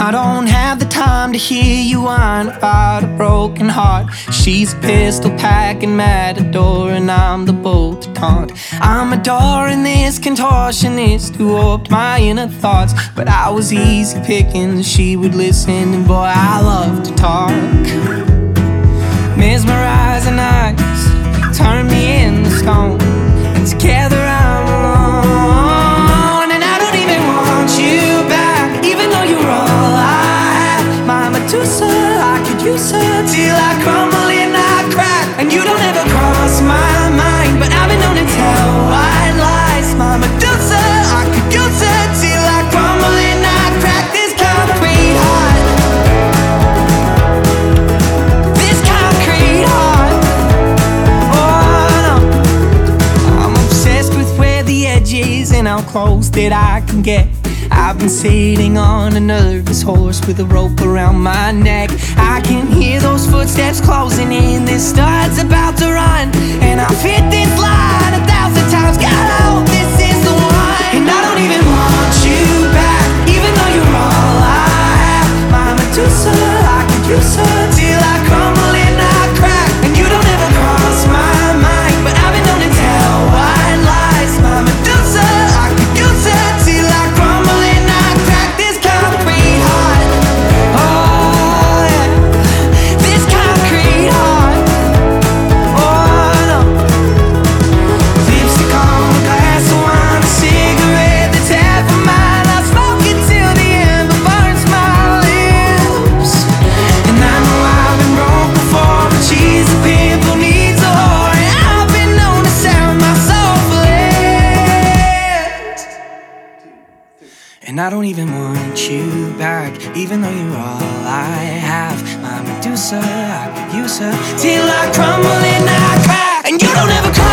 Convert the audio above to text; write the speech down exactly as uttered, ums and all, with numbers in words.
I don't have the time to hear you whine about a broken heart. She's a pistol packing matador, and I'm the bull to taunt. I'm adoring this contortionist who warped my inner thoughts, but I was easy picking, she would listen, and boy, I love to talk. Mesmerizing eyes turn me into stone, and together I'm alone. And I don't even want you back, even though you're all I have. My Medusa, I could use her till I crumble and I crack. And you don't ever cross my mind, but I've been known to tell white lies. My Medusa, I could use her till I crumble and I crack. This concrete heart, this concrete heart. Oh no, I'm obsessed with where the edge is and how close that I can get. I've been sitting on a nervous horse with a rope around my neck. I can hear those footsteps closing in, this star's about to run, and I've hit this line a thousand times. God, I hope this is the one. And I don't even want you back, even though you're all I have. My Medusa, I could use her till I crumble and I crack. And you don't ever cross my mind, but I've been known to tell white lies. My Medusa, I could use her till I crumble and I crack. This concrete heart, oh yeah, this concrete heart, oh no. Lipstick on a glass of wine, a cigarette that's half of mine. I smoke it till the ember burns my lips. And I know I've been broke before, but she's a pimple, needs a whore, and I've been known to sell my soul for less. And I don't even want you back, even though you're all I have. My Medusa, I could use her till I crumble and I crack. And you don't ever cry.